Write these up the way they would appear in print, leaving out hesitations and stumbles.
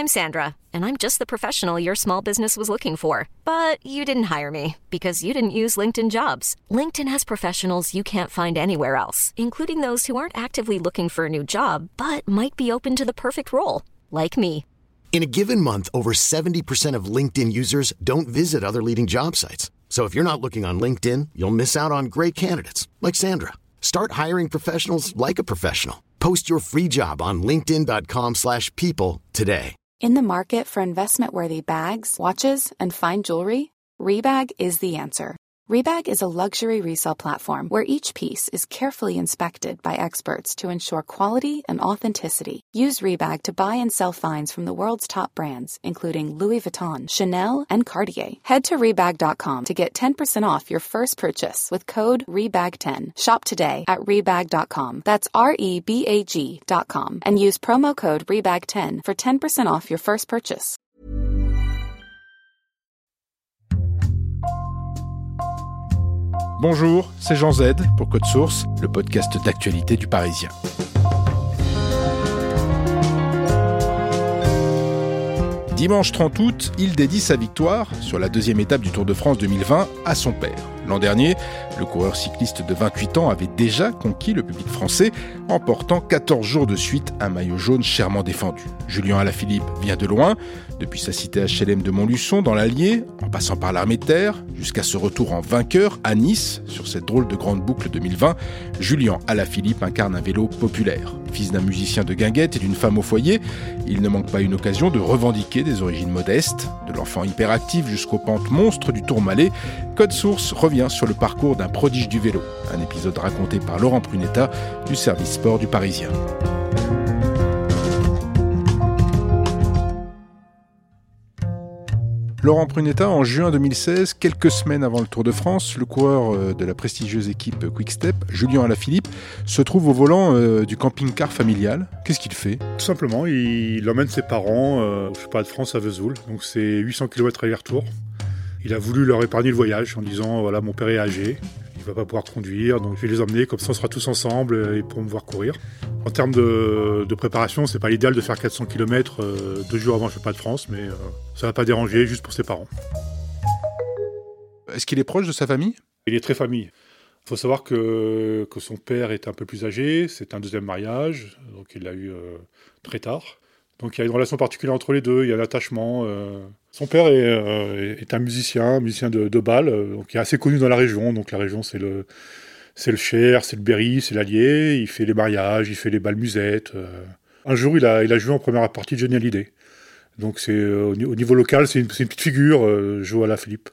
I'm Sandra, and I'm just the professional your small business was looking for. But you didn't hire me because you didn't use LinkedIn Jobs. LinkedIn has professionals you can't find anywhere else, including those who aren't actively looking for a new job, but might be open to the perfect role, like me. In a given month, over 70% of LinkedIn users don't visit other leading job sites. So if you're not looking on LinkedIn, you'll miss out on great candidates like Sandra. Start hiring professionals like a professional. Post your free job on linkedin.com/people today. In the market for investment-worthy bags, watches, and fine jewelry, Rebag is the answer. Rebag is a luxury resale platform where each piece is carefully inspected by experts to ensure quality and authenticity. Use Rebag to buy and sell finds from the world's top brands, including Louis Vuitton, Chanel, and Cartier. Head to Rebag.com to get 10% off your first purchase with code REBAG10. Shop today at Rebag.com. That's REBAG.com. And use promo code REBAG10 for 10% off your first purchase. Bonjour, c'est Jean Z pour Code Source, le podcast d'actualité du Parisien. Dimanche 30 août, il dédie sa victoire sur la deuxième étape du Tour de France 2020 à son père. L'an dernier, le coureur cycliste de 28 ans avait déjà conquis le public français en portant 14 jours de suite un maillot jaune chèrement défendu. Julien Alaphilippe vient de loin, depuis sa cité HLM de Montluçon dans l'Allier, en passant par l'Armée de Terre, jusqu'à ce retour en vainqueur à Nice, sur cette drôle de grande boucle 2020, Julien Alaphilippe incarne un vélo populaire. Fils d'un musicien de guinguette et d'une femme au foyer, il ne manque pas une occasion de revendiquer des origines modestes, de l'enfant hyperactif jusqu'aux pentes monstres du Tourmalet. Code Source revient sur le parcours d'un prodige du vélo, un épisode raconté par Laurent Prunetta du service sport du Parisien. Laurent Prunetta, en juin 2016, quelques semaines avant le Tour de France, le coureur de la prestigieuse équipe Quick-Step, Julien Alaphilippe, se trouve au volant du camping-car familial. Qu'est-ce qu'il fait ? Tout simplement, il emmène ses parents au Championnat de France à Vesoul, donc c'est 800 km aller-retour. Il a voulu leur épargner le voyage en disant « voilà, mon père est âgé, il ne va pas pouvoir conduire, donc je vais les emmener, comme ça on sera tous ensemble et pourront me voir courir ». En termes de préparation, c'est pas l'idéal de faire 400 km 2 jours avant le Championnat de France, mais ça va pas déranger, juste pour ses parents. Est-ce qu'il est proche de sa famille ? Il est très famille. Il faut savoir que son père est un peu plus âgé, c'est un deuxième mariage, donc il l'a eu très tard. Donc il y a une relation particulière entre les deux, il y a un attachement. Son père est un musicien de Bâle, donc qui est assez connu dans la région. Donc la région, c'est le Cher, c'est le Berry, c'est l'Allier. Il fait les mariages, il fait les bals musettes. Un jour, il a joué en première partie de Johnny Hallyday. Donc c'est au niveau local, c'est une petite figure, Joe Alaphilippe.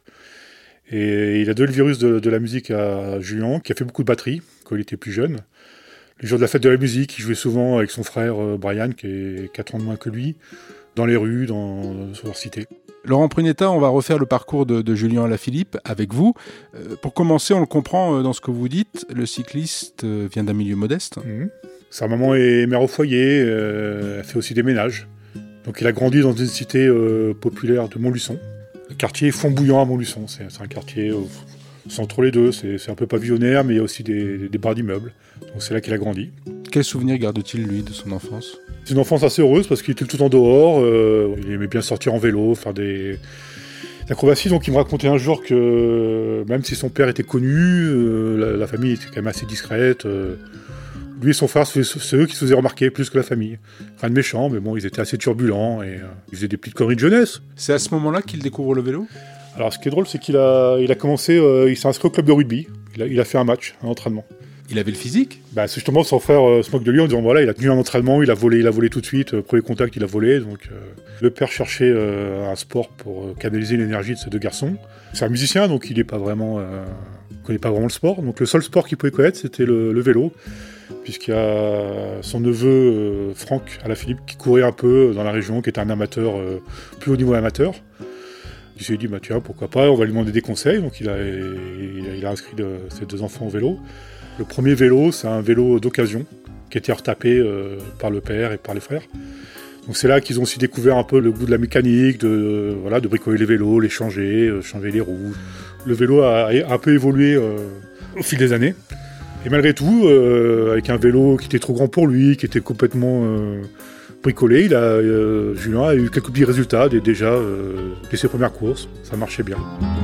Et il a donné le virus de la musique à Julien, qui a fait beaucoup de batterie quand il était plus jeune. Les jours de la fête de la musique, il jouait souvent avec son frère Brian, qui est 4 ans de moins que lui, dans les rues, sur leur cité. Laurent Prunetta, on va refaire le parcours de Julien Alaphilippe avec vous. Pour commencer, on le comprend dans ce que vous dites, le cycliste vient d'un milieu modeste. Sa maman est mère au foyer, elle fait aussi des ménages. Donc il a grandi dans une cité populaire de Montluçon. Le quartier Font-Bouillant à Montluçon, c'est un quartier sans trop les deux, c'est un peu pavillonnaire, mais il y a aussi des barres d'immeubles. Donc c'est là qu'il a grandi. Quel souvenir garde-t-il, lui, de son enfance ? C'est une enfance assez heureuse parce qu'il était tout le temps dehors, il aimait bien sortir en vélo, faire des acrobaties. Donc il me racontait un jour que même si son père était connu, la famille était quand même assez discrète. Lui et son frère, c'est eux qui se faisaient remarquer plus que la famille. Rien de méchant, mais bon, ils étaient assez turbulents et ils faisaient des petites conneries de jeunesse. C'est à ce moment-là qu'il découvre le vélo ? Alors ce qui est drôle, c'est qu'il a commencé, il s'est inscrit au club de rugby. Il a fait un match, un entraînement. Il avait le physique ? C'est justement son frère se moque de lui en disant voilà, il a tenu un entraînement, il a volé tout de suite, premier contact il a volé. Donc le père cherchait un sport pour canaliser l'énergie de ces deux garçons. C'est un musicien, donc il connaît pas vraiment le sport. Donc le seul sport qu'il pouvait connaître, c'était le vélo, puisqu'il y a son neveu Franck Alaphilippe qui courait un peu dans la région, qui était un amateur, plus haut niveau amateur. Il s'est dit tiens, pourquoi pas, on va lui demander des conseils. Donc il a inscrit ses deux enfants au vélo. Le premier vélo, c'est un vélo d'occasion qui a été retapé par le père et par les frères. Donc c'est là qu'ils ont aussi découvert un peu le goût de la mécanique, de bricoler les vélos, les changer les roues. Le vélo a un peu évolué au fil des années. Et malgré tout, avec un vélo qui était trop grand pour lui, qui était complètement bricolé. Julien a eu quelques petits résultats déjà dès ses premières courses. Ça marchait bien.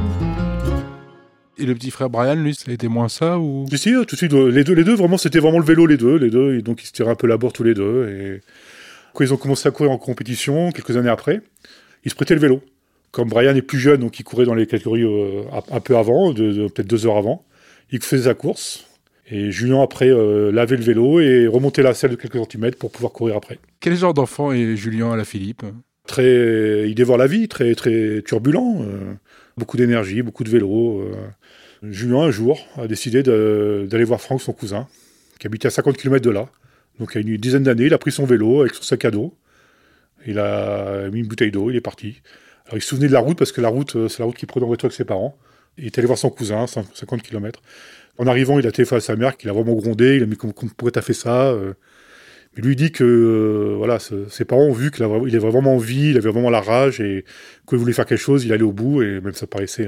Et le petit frère Brian, lui, ça a été moins ça ou... Si, tout de suite, les deux, vraiment, c'était vraiment le vélo, les deux, et donc ils se tiraient un peu la bourre tous les deux. Et quand ils ont commencé à courir en compétition, quelques années après, ils se prêtaient le vélo. Comme Brian est plus jeune, donc il courait dans les catégories un peu avant, peut-être 2 heures avant, il faisait sa course. Et Julien, après, lavait le vélo et remontait la selle de quelques centimètres pour pouvoir courir après. Quel genre d'enfant est Julien Alaphilippe ? Il dévore la vie, très, très turbulent, beaucoup d'énergie, beaucoup de vélo. Julien, un jour, a décidé d'aller voir Franck, son cousin, qui habitait à 50 km de là. Donc, il y a une dizaine d'années, il a pris son vélo avec son sac à dos. Il a mis une bouteille d'eau, il est parti. Alors, il se souvenait de la route, parce que la route, c'est la route qu'il prenait en voiture avec ses parents. Il est allé voir son cousin, 50 km. En arrivant, il a téléphoné à sa mère, qu'il a vraiment grondé. Il a dit « Pourquoi t'as fait ça ?» Mais lui, il dit que ses parents ont vu qu'il avait vraiment envie, il avait vraiment la rage, et qu'il voulait faire quelque chose, il allait au bout, et même ça paraissait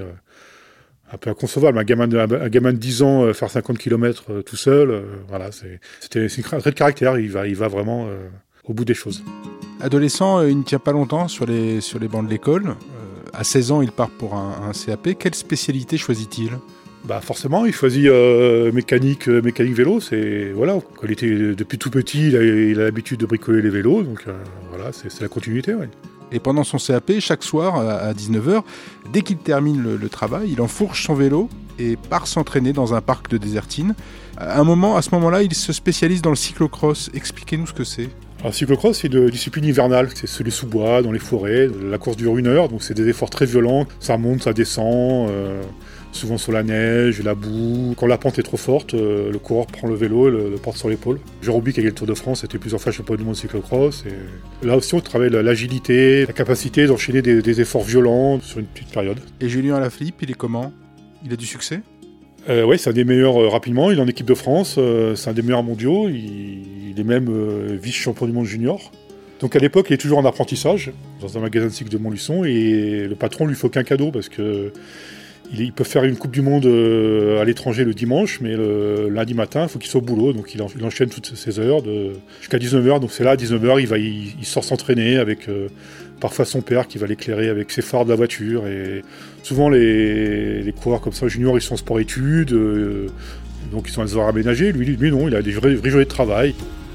un peu inconcevable. Un gamin de 10 ans faire 50 km tout seul, c'est un trait de caractère, il va vraiment au bout des choses. Adolescent, il ne tient pas longtemps sur les bancs de l'école. À 16 ans, il part pour un CAP. Quelle spécialité choisit-il ? Forcément, il choisit mécanique vélo. Quand il était depuis tout petit, il a l'habitude de bricoler les vélos, donc c'est la continuité. Ouais. Et pendant son CAP, chaque soir à 19h, dès qu'il termine le travail, il enfourche son vélo et part s'entraîner dans un parc de Désertine. À ce moment-là, il se spécialise dans le cyclocross. Expliquez-nous ce que c'est. Alors, cyclocross, c'est une discipline hivernale, c'est sur les sous-bois, dans les forêts. La course dure 1 heure, donc c'est des efforts très violents. Ça monte, ça descend, souvent sur la neige, la boue. Quand la pente est trop forte, le coureur prend le vélo et le porte sur l'épaule. Jérôme Bic, avec le Tour de France, était plusieurs fois champion du monde de cyclocross. Et là aussi, on travaille l'agilité, la capacité d'enchaîner des efforts violents sur une petite période. Et Julien Alaphilippe, il est comment ? Il a du succès ? Oui, c'est un des meilleurs rapidement. Il est en équipe de France, c'est un des meilleurs mondiaux. Il est même vice-champion du monde junior. Donc à l'époque, il est toujours en apprentissage dans un magasin de cycle de Montluçon, et le patron lui fait aucun cadeau parce que il peut faire une Coupe du Monde à l'étranger le dimanche, mais le lundi matin, il faut qu'il soit au boulot. Donc il enchaîne toutes ces heures jusqu'à 19h. Donc c'est là, à 19h, il sort s'entraîner avec parfois son père qui va l'éclairer avec ses phares de la voiture. Et souvent, les coureurs comme ça, juniors, ils sont en sport-études, donc ils sont à des heures aménagées. Lui non, il a des vraies journées de travail.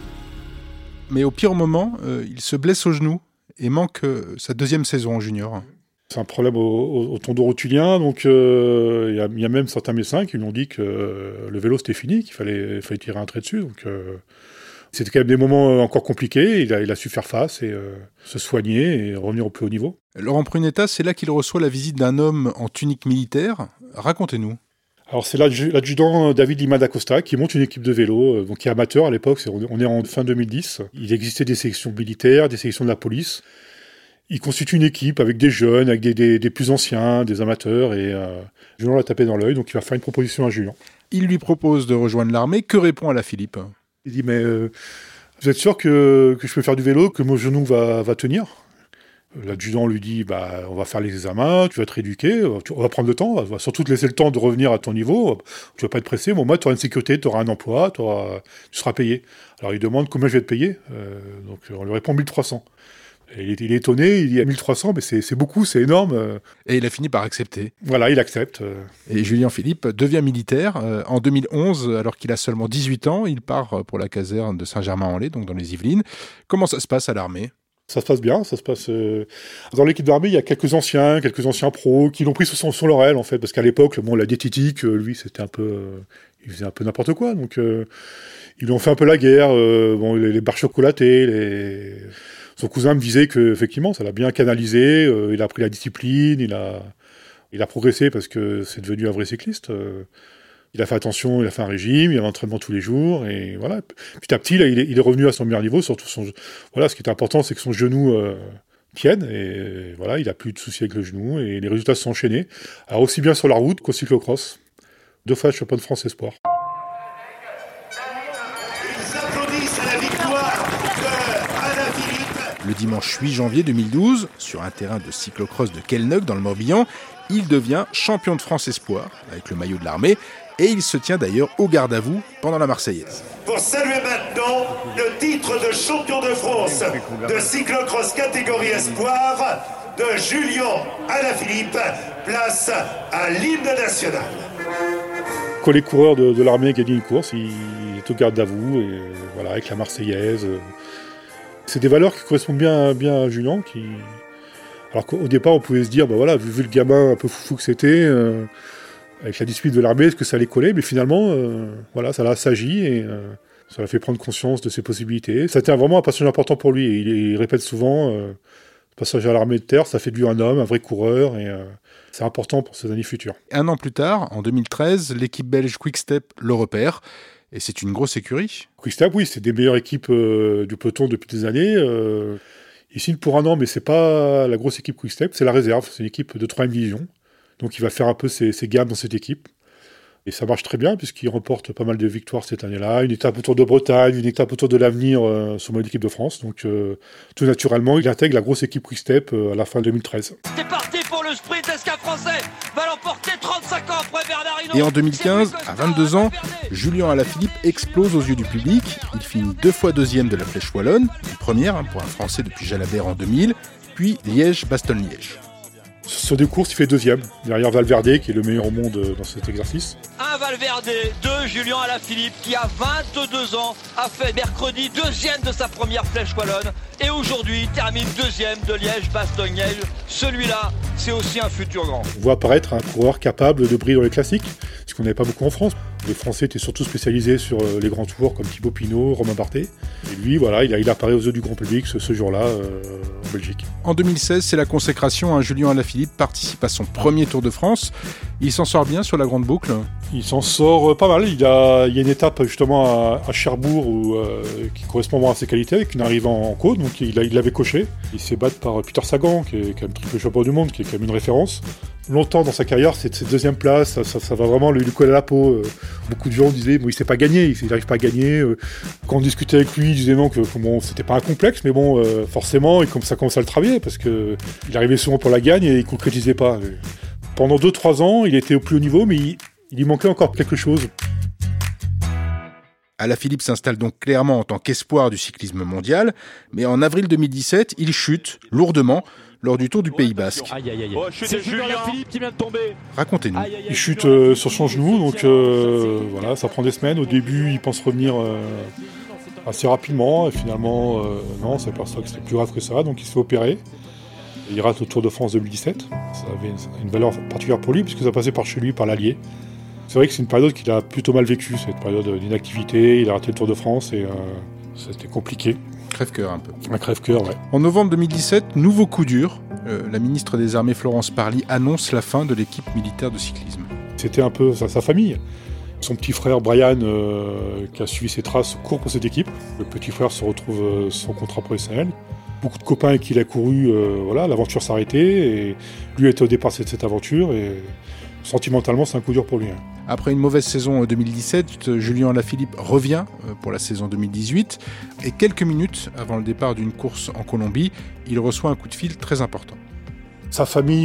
Mais au pire moment, il se blesse au genou et manque sa 2e saison en junior. C'est un problème au tendon rotulien, donc il y a même certains médecins qui lui ont dit que le vélo c'était fini, qu'il fallait tirer un trait dessus. Donc c'était quand même des moments encore compliqués. Il a su faire face et se soigner et revenir au plus haut niveau. Laurent Prunetta, c'est là qu'il reçoit la visite d'un homme en tunique militaire. Racontez-nous. Alors c'est l'adjudant David Lima d'Acosta qui monte une équipe de vélo, donc qui est amateur à l'époque. On est en fin 2010. Il existait des sélections militaires, des sélections de la police. Il constitue une équipe avec des jeunes, avec des plus anciens, des amateurs, et Julien l'a tapé dans l'œil, donc il va faire une proposition à Julien. Il lui propose de rejoindre l'armée. Que répond Alaphilippe ? Il dit, mais vous êtes sûr que je peux faire du vélo, que mon genou va tenir ? L'adjudant lui dit, on va faire les examens, tu vas te rééduquer, on va prendre le temps, on va surtout te laisser le temps de revenir à ton niveau, tu vas pas être pressé, mais au moins tu auras une sécurité, tu auras un emploi, tu seras payé. Alors il demande combien je vais te payer, donc on lui répond 1300. Et il est étonné, il dit à 1300, mais c'est beaucoup, c'est énorme. Et il a fini par accepter. Voilà, il accepte. Et Julien Philippe devient militaire. En 2011, alors qu'il a seulement 18 ans, il part pour la caserne de Saint-Germain-en-Laye, donc dans les Yvelines. Comment ça se passe à l'armée ? Ça se passe bien, ça se passe... Dans l'équipe d'armée, il y a quelques anciens pros qui l'ont pris sous son laurel, en fait, parce qu'à l'époque, la diététique, lui, c'était un peu... il faisait un peu n'importe quoi, donc ils lui ont fait un peu la guerre, les barres chocolatées, Son cousin me disait qu'effectivement, ça l'a bien canalisé, il a appris la discipline, il a progressé parce que c'est devenu un vrai cycliste. Il a fait attention, il a fait un régime, il a un entraînement tous les jours, et voilà. Petit à petit, là, il est revenu à son meilleur niveau, surtout ce qui est important, c'est que son genou tienne, et voilà, il a plus de soucis avec le genou, et les résultats se sont enchaînés. Alors aussi bien sur la route qu'au cyclocross. 2 fois champion de France espoir. Le dimanche 8 janvier 2012, sur un terrain de cyclocross de Kelneuc dans le Morbihan, il devient champion de France espoir avec le maillot de l'armée Et il se tient d'ailleurs au garde à vous pendant la Marseillaise. Pour saluer maintenant le titre de champion de France de cyclocross catégorie espoir de Julien Alaphilippe, place à l'hymne national. Quand les coureurs de l'armée gagnent une course, il est au garde à vous, et voilà, avec la Marseillaise. C'est des valeurs qui correspondent bien à Julien. Alors qu'au départ, on pouvait se dire, voilà, vu le gamin un peu foufou que c'était, avec la discipline de l'armée, est-ce que ça allait coller ? Mais finalement, ça l'a assagi et ça l'a fait prendre conscience de ses possibilités. Ça a été vraiment un passage important pour lui. Et il répète souvent, le passage à l'armée de terre, ça fait de lui un homme, un vrai coureur, et c'est important pour ses années futures. Un an plus tard, en 2013, l'équipe belge Quick-Step le repère. Et c'est une grosse écurie. Quick-Step, oui, c'est des meilleures équipes du peloton depuis des années. Il signe pour un an, mais c'est pas la grosse équipe Quick-Step, c'est la réserve. C'est une équipe de 3e division. Donc il va faire un peu ses gammes dans cette équipe. Et ça marche très bien, puisqu'il remporte pas mal de victoires cette année-là. Une étape autour de Bretagne, une étape autour de l'Avenir sur mode équipe de France. Donc tout naturellement, il intègre la grosse équipe Quick-Step à la fin 2013. C'est parti pour le sprint, est-ce qu'un Français va l'emporter 35 ans après Bernard Hinault ? Et en 2015, à 22 ans, Julien Alaphilippe explose aux yeux du public. Il finit 2 fois 2e de la Flèche Wallonne, une première pour un Français depuis Jalabert en 2000, puis Liège-Bastogne-Liège. Sur des courses, il fait 2e, derrière Valverde, qui est le meilleur au monde dans cet exercice. Un Valverde, 2 Julien Alaphilippe, qui a 22 ans, a fait mercredi 2e de sa première Flèche Wallonne, et aujourd'hui termine 2e de Liège-Bastogne-Liège. Celui-là, c'est aussi un futur grand. On voit apparaître un coureur capable de briller dans les classiques, ce qu'on n'avait pas beaucoup en France. Les Français étaient surtout spécialisés sur les grands tours, comme Thibaut Pinot, Romain Barthé. Et lui, voilà, il apparaît aux yeux du grand public ce jour-là en Belgique. En 2016, c'est la consécration. Julien Alaphilippe participe à son premier Tour de France. Il s'en sort bien sur la grande boucle. Il s'en sort pas mal. Il y a une étape justement à Cherbourg qui correspond vraiment à ses qualités, avec une arrivée en côte, donc il l'avait coché. Il s'est battu par Peter Sagan, qui est quand même triple champion du monde, qui est quand même une référence. Longtemps dans sa carrière, cette 2e place, ça va vraiment lui coller à la peau. Beaucoup de gens disaient, il sait pas gagner, il n'arrive pas à gagner. Quand on discutait avec lui, il disait non, que c'était pas un complexe, mais forcément, ça commence à le travailler, parce qu'il arrivait souvent pour la gagne et il concrétisait pas. Pendant 2-3 ans, il était au plus haut niveau, mais il lui manquait encore quelque chose. Alaphilippe s'installe donc clairement en tant qu'espoir du cyclisme mondial, mais en avril 2017, il chute lourdement lors du Tour du Pays Basque. C'est Julien Alaphilippe qui vient de tomber. Racontez-nous. Il chute sur son genou, donc ça prend des semaines. Au début, il pense revenir assez rapidement, et finalement, non, c'est pas ça que c'était plus grave que ça, donc il se fait opérer. Il rate le Tour de France 2017. Ça avait une valeur particulière pour lui, puisque ça passait par chez lui, par l'Allier. C'est vrai que c'est une période qu'il a plutôt mal vécue, cette période d'inactivité. Il a raté le Tour de France et c'était compliqué. Crève-cœur un peu. Un crève-cœur, ouais. En novembre 2017, nouveau coup dur. La ministre des Armées Florence Parly annonce la fin de l'équipe militaire de cyclisme. C'était un peu sa famille. Son petit frère Brian, qui a suivi ses traces, court pour cette équipe. Le petit frère se retrouve sans contrat professionnel. Beaucoup de copains avec qui il a couru, l'aventure s'est arrêtée. Et lui était au départ de cette aventure. Et sentimentalement, c'est un coup dur pour lui. Après une mauvaise saison 2017, Julien Alaphilippe revient pour la saison 2018. Et quelques minutes avant le départ d'une course en Colombie, il reçoit un coup de fil très important. Sa famille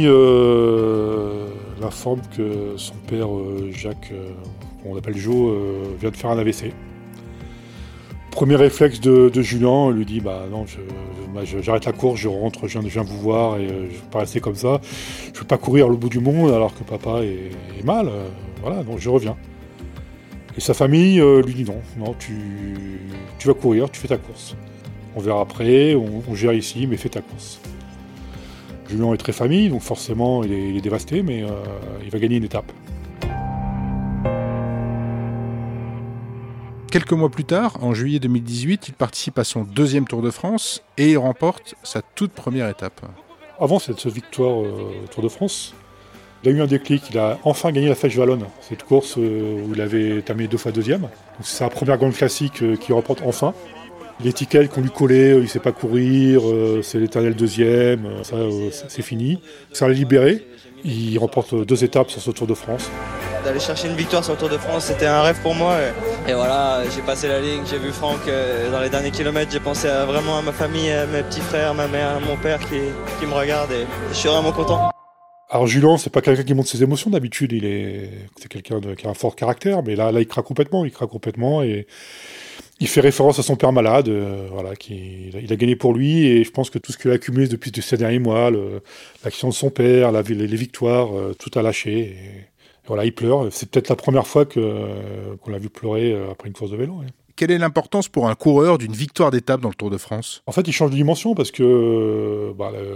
l'informe que son père, Jacques, qu'on appelle Joe, vient de faire un AVC. Premier réflexe de Julien, il lui dit non, j'arrête la course, je rentre, je viens vous voir et je ne vais pas rester comme ça. Je ne veux pas courir au bout du monde alors que papa est mal. Donc je reviens. Et sa famille lui dit non, tu vas courir, tu fais ta course. On verra après, on gère ici, mais fais ta course. Julien est très famille, donc forcément il est dévasté, mais il va gagner une étape. Quelques mois plus tard, en juillet 2018, il participe à son 2e Tour de France et il remporte sa toute première étape. Avant cette victoire au Tour de France, il a eu un déclic, il a enfin gagné la Flèche Wallonne, cette course où il avait terminé 2 fois 2e. Donc c'est sa première grande classique qu'il remporte enfin. L'étiquette qu'on lui collait, il ne sait pas courir, c'est l'éternel 2e, ça c'est fini. Ça l'a libéré, il remporte 2 étapes sur ce Tour de France. D'aller chercher une victoire sur le Tour de France, c'était un rêve pour moi. Et voilà, j'ai passé la ligne, j'ai vu Franck dans les derniers kilomètres, j'ai pensé vraiment à ma famille, à mes petits frères, ma mère, mon père qui me regardent et je suis vraiment content. Alors Julien, c'est pas quelqu'un qui montre ses émotions d'habitude, c'est quelqu'un qui a un fort caractère, mais là il craque complètement et il fait référence à son père malade, il a gagné pour lui, et je pense que tout ce qu'il a accumulé depuis ces derniers mois, l'action de son père, les victoires, tout a lâché, et voilà, il pleure. C'est peut-être la première fois qu'on l'a vu pleurer après une course de vélo. Ouais. Quelle est l'importance pour un coureur d'une victoire d'étape dans le Tour de France ? En fait, il change de dimension parce que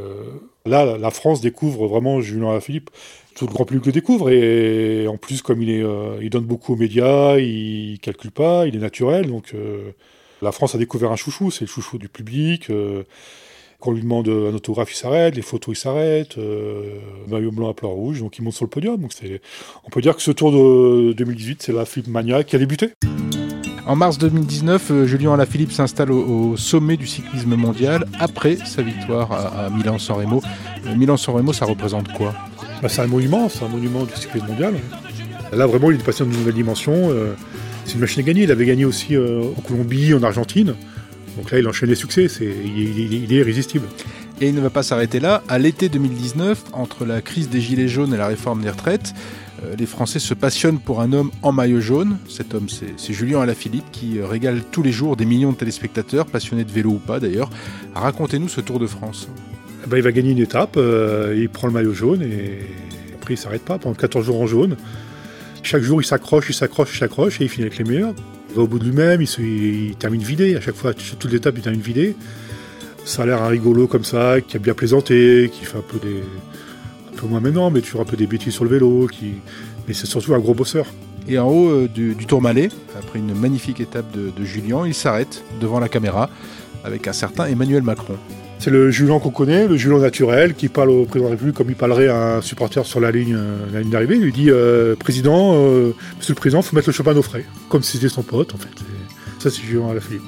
là, la France découvre vraiment Julien Alaphilippe. Tout le grand public le découvre et en plus, comme il donne beaucoup aux médias, il calcule pas, il est naturel. Donc, la France a découvert un chouchou, c'est le chouchou du public. Quand on lui demande un autographe, il s'arrête, les photos, il s'arrête, maillot blanc à plat rouge, donc il monte sur le podium. Donc on peut dire que ce Tour de 2018, c'est la Philippe Mania qui a débuté. En mars 2019, Julien Alaphilippe s'installe au sommet du cyclisme mondial après sa victoire à Milan-San Remo. Milan-San Remo, ça représente quoi ? C'est un monument du cyclisme mondial. Là, vraiment, il est passé dans une nouvelle dimension. C'est une machine à gagner. Il avait gagné aussi en Colombie, en Argentine. Donc là, il enchaîne les succès. Il est irrésistible. Et il ne va pas s'arrêter là. À l'été 2019, entre la crise des Gilets jaunes et la réforme des retraites, les Français se passionnent pour un homme en maillot jaune. Cet homme, c'est Julien Alaphilippe qui régale tous les jours des millions de téléspectateurs, passionnés de vélo ou pas d'ailleurs. Racontez-nous ce Tour de France. Il va gagner une étape, il prend le maillot jaune et après il ne s'arrête pas pendant 14 jours en jaune. Chaque jour il s'accroche et il finit avec les meilleurs. Il va au bout de lui-même, il termine vidé. À chaque fois, sur toute l'étape, il termine vidé. Ça a l'air un rigolo comme ça, qui a bien plaisanté, qui fait un peu moins maintenant, mais toujours un peu des bêtises sur le vélo, mais c'est surtout un gros bosseur. Et en haut du Tourmalet, après une magnifique étape de Julien, il s'arrête devant la caméra avec un certain Emmanuel Macron. C'est le Julien qu'on connaît, le Julien naturel, qui parle au président de la République comme il parlerait à un supporter sur la ligne d'arrivée. Il lui dit Président, Monsieur le Président, il faut mettre le champagne au frais. Comme si c'était son pote, en fait. Ça, c'est Julien Alaphilippe.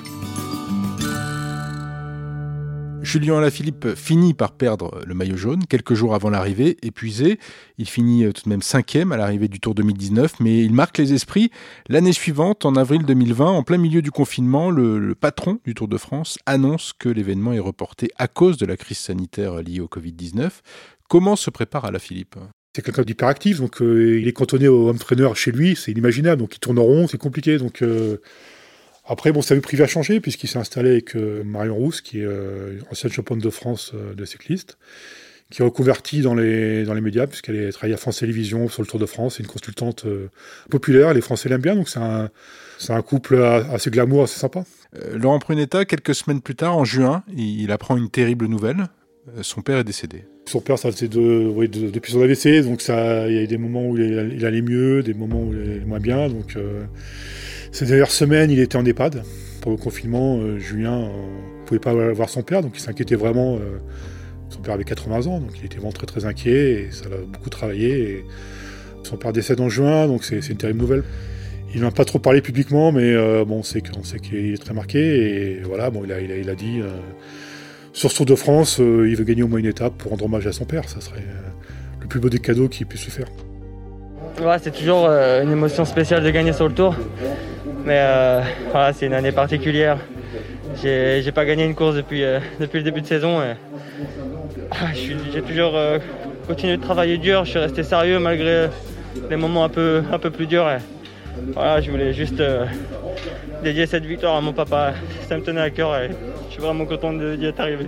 Julien Alaphilippe finit par perdre le maillot jaune quelques jours avant l'arrivée, épuisé. Il finit tout de même 5e à l'arrivée du Tour 2019, mais il marque les esprits. L'année suivante, en avril 2020, en plein milieu du confinement, le patron du Tour de France annonce que l'événement est reporté à cause de la crise sanitaire liée au Covid-19. Comment se prépare Alaphilippe ? C'est quelqu'un d'hyperactif, donc il est cantonné au home trainer chez lui, c'est inimaginable, donc il tourne en rond, c'est compliqué, donc... Après, sa vie privée a changé puisqu'il s'est installé avec Marion Rousse, qui est ancienne championne de France de cycliste, qui est reconvertie dans les médias puisqu'elle travaille à France Télévisions sur le Tour de France. C'est une consultante populaire, les Français l'aiment bien, donc c'est un couple assez glamour, assez sympa. Laurent Prunetta, quelques semaines plus tard, en juin, il apprend une terrible nouvelle. Son père est décédé. Son père, ça faisait depuis son AVC, donc il y a eu des moments où il allait mieux, des moments où il allait moins bien, donc... Ces dernières semaines, il était en EHPAD. Pour le confinement, Julien ne pouvait pas voir son père, donc il s'inquiétait vraiment. Son père avait 80 ans, donc il était vraiment très très inquiet, et ça l'a beaucoup travaillé. Et son père décède en juin, donc c'est une terrible nouvelle. Il n'en a pas trop parlé publiquement, mais on sait qu'il est très marqué. Et voilà, il a dit, sur ce Tour de France, il veut gagner au moins une étape pour rendre hommage à son père. Ça serait le plus beau des cadeaux qu'il puisse lui faire. Ouais, c'est toujours une émotion spéciale de gagner sur le Tour. Mais c'est une année particulière. J'ai pas gagné une course depuis le début de saison. J'ai toujours continué de travailler dur. Je suis resté sérieux malgré les moments un peu plus durs. Je voulais juste dédier cette victoire à mon papa. Ça me tenait à cœur et je suis vraiment content d'y être arrivé.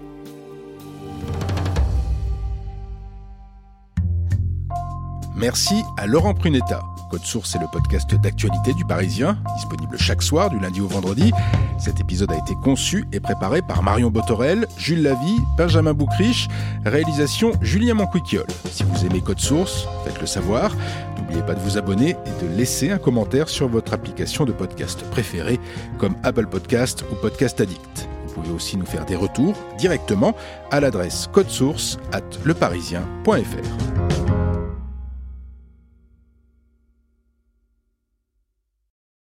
Merci à Laurent Prunetta. Code Source est le podcast d'actualité du Parisien, disponible chaque soir du lundi au vendredi. Cet épisode a été conçu et préparé par Marion Botorel, Jules Lavie, Benjamin Boucriche, réalisation Julien Manquiquiol. Si vous aimez Code Source, faites-le savoir. N'oubliez pas de vous abonner et de laisser un commentaire sur votre application de podcast préférée, comme Apple Podcast ou Podcast Addict. Vous pouvez aussi nous faire des retours directement à l'adresse codesource@leparisien.fr.